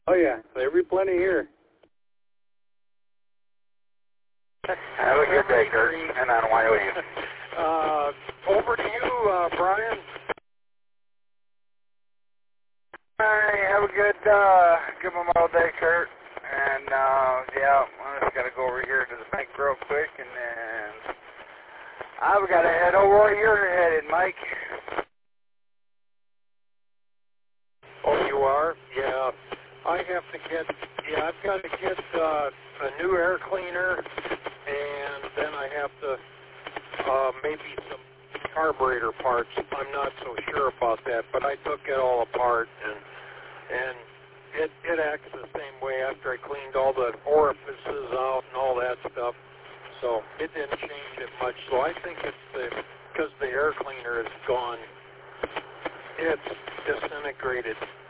Oh, yeah. There'll be plenty here. Have a good day, Kurt, and on YOU. Over to you, Brian. All right, have a good Memorial Day, Kurt. And, yeah, I just got to go over here to the bank real quick, and then I've got to head over where you're headed, Mike. Oh, you are? Yeah. I've got to get a new air cleaner, and then I have to, maybe some carburetor parts. I'm not so sure about that, but I took it all apart, and it acts the same way after I cleaned all the orifices out and all that stuff. So it didn't change it much. So I think it's because the air cleaner is gone. It's disintegrated.